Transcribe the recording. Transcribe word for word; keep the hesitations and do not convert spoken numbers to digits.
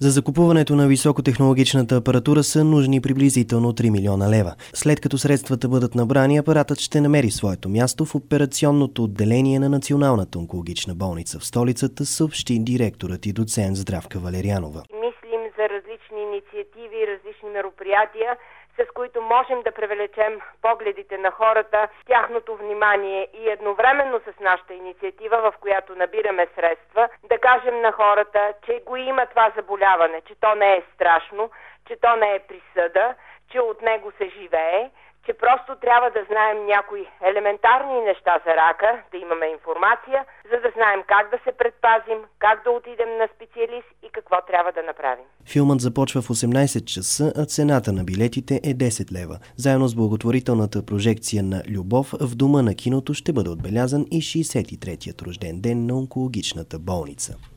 За закупуването на високотехнологичната апаратура са нужни приблизително три милиона лева. След като средствата бъдат набрани, апаратът ще намери своето място в операционното отделение на Националната онкологична болница в столицата, съобщи директорът и доцент Здравка Валерианова. Мислим за различни инициативи, различни мероприятия, с които можем да привлечем погледите на хората, тяхното внимание и едновременно с нашата инициатива, в която набираме средства, да кажем на хората, че го има това заболяване, че то не е страшно, че то не е присъда, че от него се живее, че просто трябва да знаем някои елементарни неща за рака, да имаме информация, за да знаем как да се предпазим, как да отидем на специалист и какво трябва да направим. Филмът започва в осемнайсет часа, а цената на билетите е десет лева. Заедно с благотворителната прожекция на Любов в дома на киното ще бъде отбелязан и шейсет и третият рожден ден на онкологичната болница.